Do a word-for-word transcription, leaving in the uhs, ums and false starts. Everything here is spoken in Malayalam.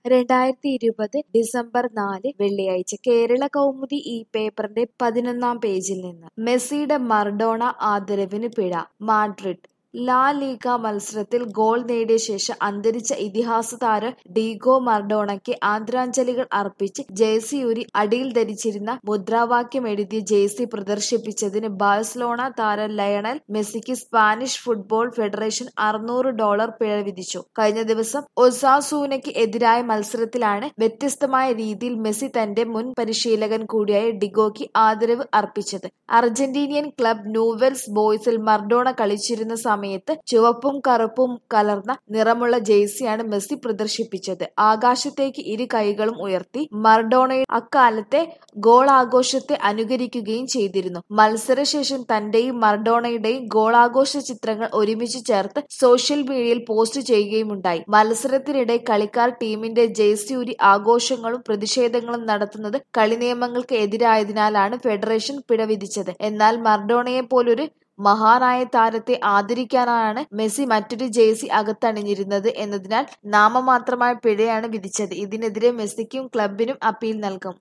രണ്ടായിരത്തി ഇരുപത് ഡിസംബർ നാല് വെള്ളിയാഴ്ച കേരള കൗമുദി ഈ പേപ്പറിന്റെ പതിനൊന്നാം പേജിൽ നിന്ന് മെസ്സിയുടെ മറഡോണ ആദരവിന് പിഴ. മാഡ്രിഡ് ലാ ലീഗ മത്സരത്തിൽ ഗോൾ നേടിയ ശേഷം അന്തരിച്ച ഇതിഹാസ താരം ഡീഗോ മറഡോണയ്ക്ക് ആദരാഞ്ജലികൾ അർപ്പിച്ച് ജേഴ്സിയൂരി അടിയിൽ ധരിച്ചിരുന്ന മുദ്രാവാക്യം എഴുതിയ ജേഴ്സി പ്രദർശിപ്പിച്ചതിന് ബാഴ്സലോണ താരം ലയണൽ മെസ്സിക്ക് സ്പാനിഷ് ഫുട്ബോൾ ഫെഡറേഷൻ അറുന്നൂറ് ഡോളർ പിഴ വിധിച്ചു. കഴിഞ്ഞ ദിവസം ഒസാസൂനയ്ക്ക് എതിരായ മത്സരത്തിലാണ് വ്യത്യസ്തമായ രീതിയിൽ മെസ്സി തന്റെ മുൻ പരിശീലകൻ കൂടിയായ ഡിഗോയ്ക്ക് ആദരവ് അർപ്പിച്ചത്. അർജന്റീനിയൻ ക്ലബ് ന്യൂവെൽസ് ബോയ്സിൽ മറഡോണ കളിച്ചിരുന്ന സമയത്ത് ചുവപ്പും കറുപ്പും കലർന്ന നിറമുള്ള ജേഴ്സിയാണ് മെസ്സി പ്രദർശിപ്പിച്ചത്. ആകാശത്തേക്ക് ഇരു കൈകളും ഉയർത്തി മറഡോണയുടെ അക്കാലത്തെ ഗോളാഘോഷത്തെ അനുകരിക്കുകയും ചെയ്തിരുന്നു. മത്സരശേഷം തന്റെയും മറഡോണയുടെയും ഗോളാഘോഷ ചിത്രങ്ങൾ ഒരുമിച്ച് ചേർത്ത് സോഷ്യൽ മീഡിയയിൽ പോസ്റ്റ് ചെയ്യുകയുമുണ്ടായി. മത്സരത്തിനിടെ കളിക്കാർ ടീമിന്റെ ജേഴ്സിയൂരി ആഘോഷങ്ങളും പ്രതിഷേധങ്ങളും നടത്തുന്നത് കളിനിയമങ്ങൾക്ക് എതിരായതിനാലാണ് ഫെഡറേഷൻ പിഴ വിധിച്ചത്. എന്നാൽ മറഡോണയെപ്പോലൊരു മഹാനായ താരത്തെ ആദരിക്കാനാണ് മെസ്സി മറ്റൊരു ജേഴ്സി അകത്തണിഞ്ഞിരുന്നത് എന്നതിനാൽ നാമമാത്രമായ പിഴയാണ് വിധിച്ചത്. ഇതിനെതിരെ മെസ്സിക്കും ക്ലബിനും അപ്പീൽ നൽകും.